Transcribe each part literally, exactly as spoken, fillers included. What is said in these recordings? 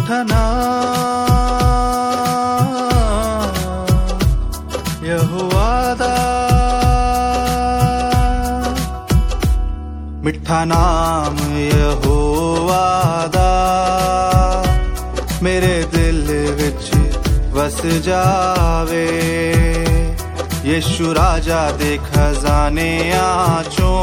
मिठा नाम यहोवा दा, मिठा नाम यहोवा दा मेरे दिल विच वस जावे। यीशु राजा दे खजानियां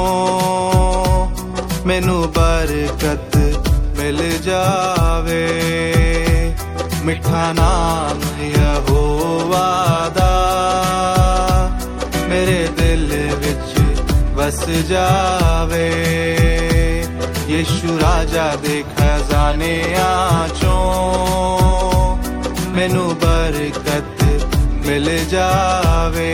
चों मैनू बरकत मिल जावे। मिठा नाम यहोवा दा मेरे दिल विच वस जावे। यीशु राजा दे खजानियां चों मैनू बरकत मिल जावे।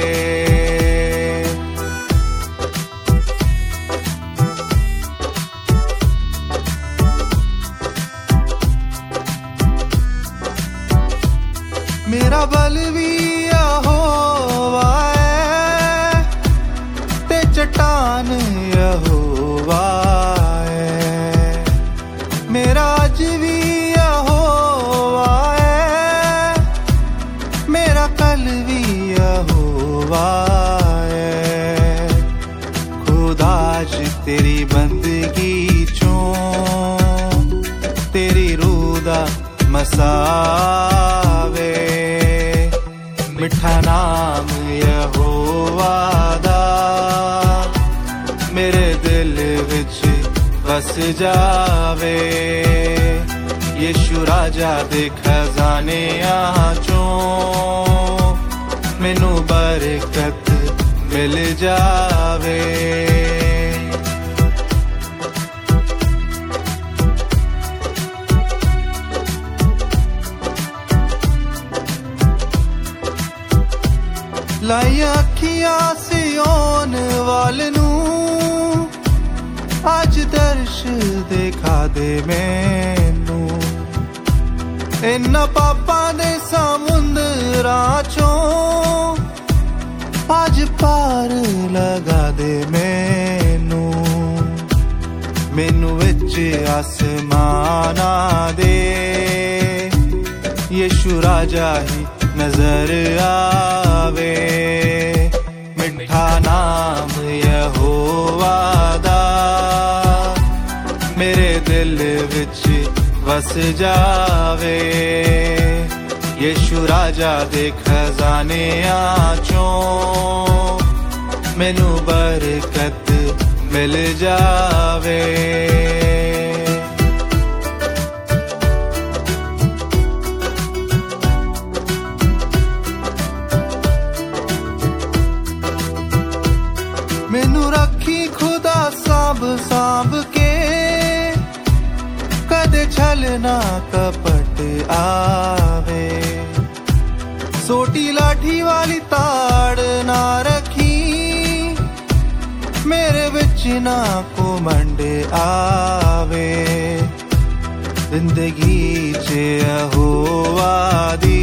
मेरा बल भी यहोवा है ते चट्टान यहोवा है। मेरा अज भी यहोवा है, मेरा कल भी यहोवा है। खुदा च तेरी बंदगी चों तेरी रूह दा मसावे। मिठा नाम यहोवा दा मेरे दिल विच वस जावे। यीशु राजा दे खजानियां चों मैनू बरकत मिल जावे। लाइया अखियां सियोन वाल नू अज दर्श दिखा दे मैनू। इन्ना पापां दे समुंदरां चों अज पार लगा दे मैनू। मैनू विच आसमाना दे यीशु राजा ही नजर आवे। मिठा नाम यहोवा दा मेरे दिल विच वस जावे। यीशु राजा दे खजानियां चों मैनू बरकत मिल जावे। मैनू रखी खुदा सांभ सांभ के, कदे छल ना कपट आवे। सोटी लाठी वाली ताड़ ना रखी, मेरे विच ना घुमंड आवे। जिंदगी च यहोवा दी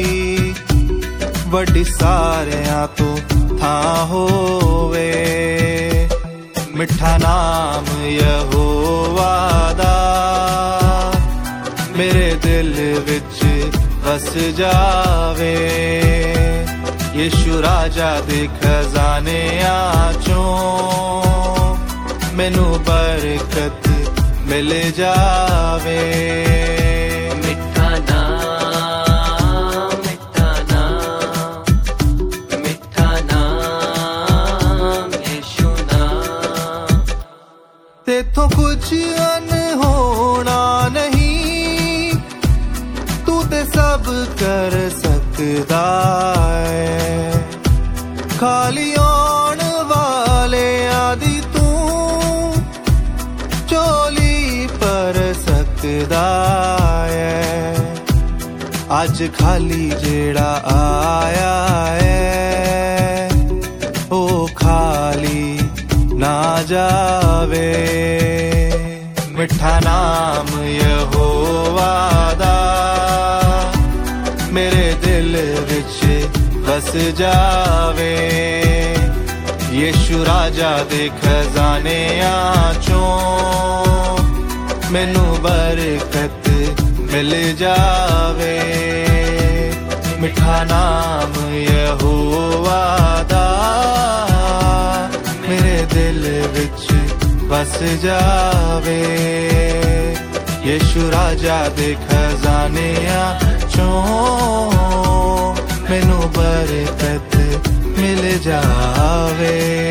वड्डी सारियां तो थां होवे। मिठा नाम यहोवा दा मेरे दिल विच वस जावे। यीशु राजा दे खजानियां चों मैनू बरकत मिल जावे। मिठा नाम, मिठा नाम, मिठा नाम यीशु नाम। तेथों कुछ अनहोना नहीं, तू ते सब कर सकदा है। खाली आउण वाले आदि तू चोली पर सकदा है। अज खाली जेड़ा आया है ओ खाली ना जावे। मिठा नाम यहोवा दा मेरे दिल विच वस जावे। यीशु राजा दे खजानियां चों मैनू बरकत ਮਿਲ ਜਾਵੇ। ਮਿੱਠਾ ਨਾਮ ਯਹੋਵਾ ਦਾ ਮੇਰੇ ਦਿਲ ਵਿੱਚ ਬਸ ਜਾਵੇ। ਯਿਸੂ ਰਾਜਾ ਦੇ ਖਜ਼ਾਨਿਆਂ ਚੋਂ ਮੈਨੂੰ ਬਰਕਤ ਮਿਲ ਜਾਵੇ।